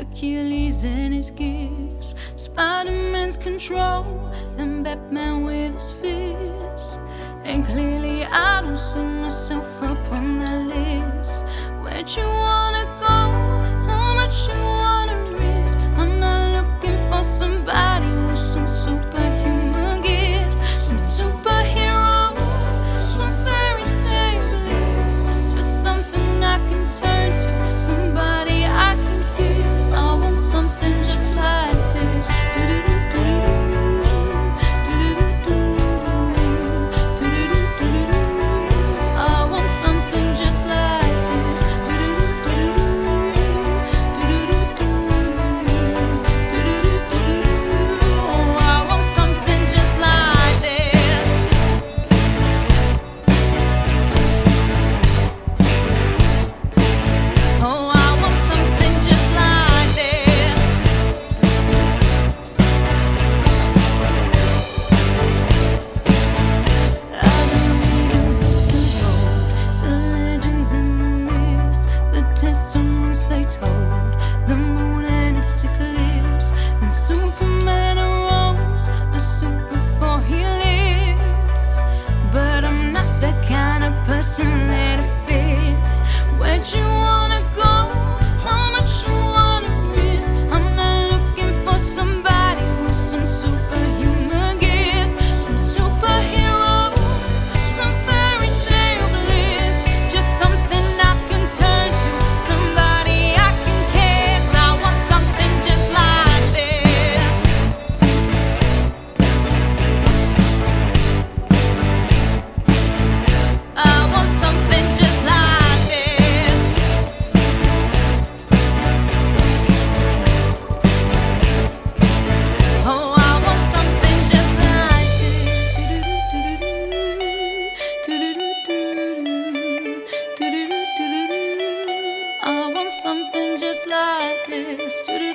Hercules and his gears, Spider-Man's control, and Batman with his fears. And clearly I don't see myself up on that list. Where'd you wanna go? How much you wanna risk? I'm not looking for somebody with some superhuman gifts, some superhero, some fairy tale bliss. Just something I can turn to, somebody I can kiss. I want something just like this. I want something just like this. Oh, I want something just like this. Oh, I want something just like this. I've been reading books of old, the legends and the myths, the testaments they told, the moon and its eclipse, and Superman arose, a super for he lives. But I'm not the kind of person that it fits. Where'd you wanna go? How much you wanna risk? I'm not looking for somebody with some superhuman gifts, some superheroes, some fairy tale bliss. Just something I can turn to, somebody I can kiss. I want something just like this. I want something just like this. Oh, I want something just like this. I want something just like this.